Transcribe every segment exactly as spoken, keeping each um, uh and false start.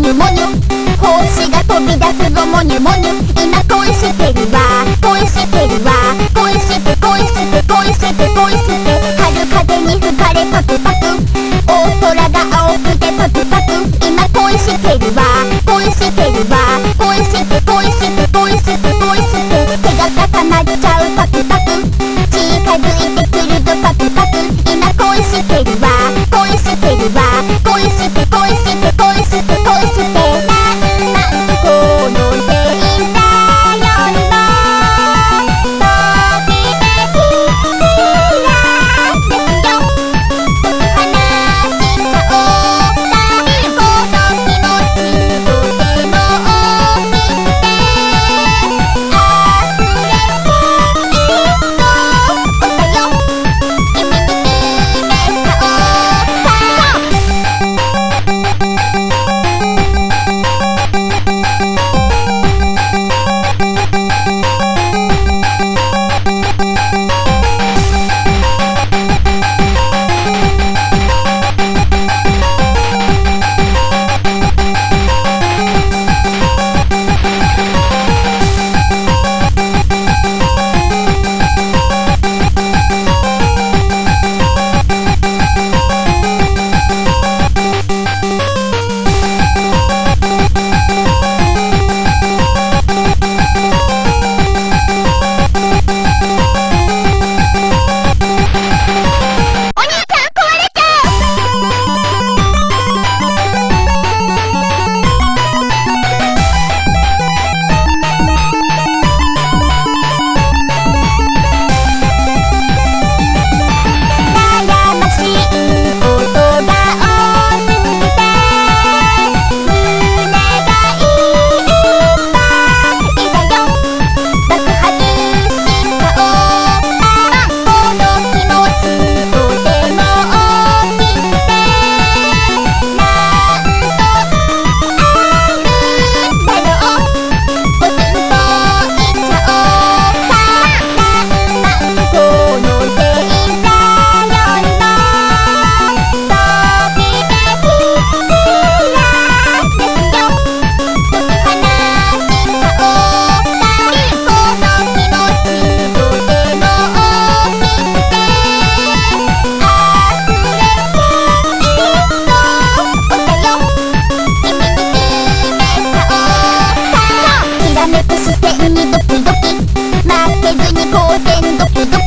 ニュモニュ、星が飛び出すぞモニュモニュ。今恋してるわ恋してるわ恋して恋して恋して恋して。春風に吹かれパクパク、大空が青くてパクパク。今恋してるわ恋してるわ恋して恋して恋して恋して。手が固まっちゃうパクパク、近づいてくるぞパクパク。今恋してるわ恋してるわ恋して恋して恋して恋して。なんなんとこの天だよの飛び出すキラですよ。話しちゃおう最後の気持ちとても大きくて溢れていっそうだよ。君に決めちゃおうさ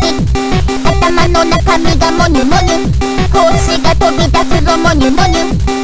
頭の中身がモニュモニュ、星が飛び出すぞモニュモニュ。